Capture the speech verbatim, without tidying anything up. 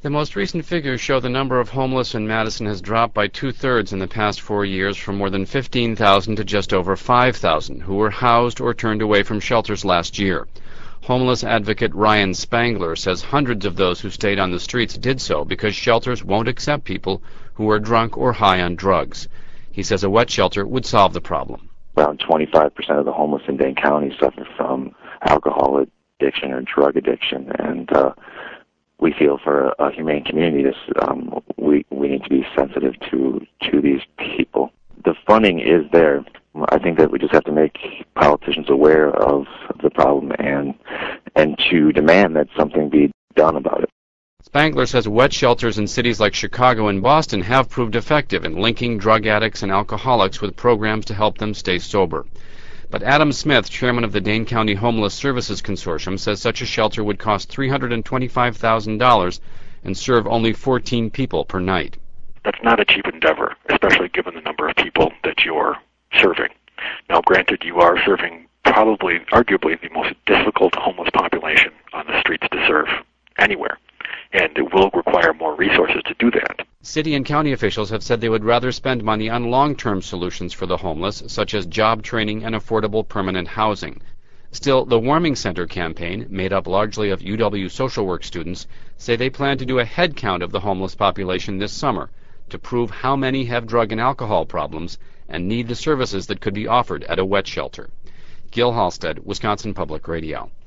The most recent figures show the number of homeless in Madison has dropped by two-thirds in the past four years from more than fifteen thousand to just over five thousand who were housed or turned away from shelters last year. Homeless advocate Ryan Spangler says hundreds of those who stayed on the streets did so because shelters won't accept people who are drunk or high on drugs. He says a wet shelter would solve the problem. Around twenty-five percent of the homeless in Dane County suffer from alcohol addiction or drug addiction, and uh, we feel for a, a humane community, this um, we we need to be sensitive to to these people. The funding is there. I think that we just have to make politicians aware of the problem and and to demand that something be done about it. Spangler says wet shelters in cities like Chicago and Boston have proved effective in linking drug addicts and alcoholics with programs to help them stay sober. But Adam Smith, chairman of the Dane County Homeless Services Consortium, says such a shelter would cost three hundred twenty-five thousand dollars and serve only fourteen people per night. That's not a cheap endeavor, especially given the number of people that you're serving. Now, granted, you are serving probably, arguably, the most difficult homeless population on the streets to serve anywhere, and it will require more resources to do that. City and county officials have said they would rather spend money on long-term solutions for the homeless, such as job training and affordable permanent housing. Still, the Warming Center campaign, made up largely of U W social work students, say they plan to do a head count of the homeless population this summer to prove how many have drug and alcohol problems and need the services that could be offered at a wet shelter. Gil Halstead, Wisconsin Public Radio.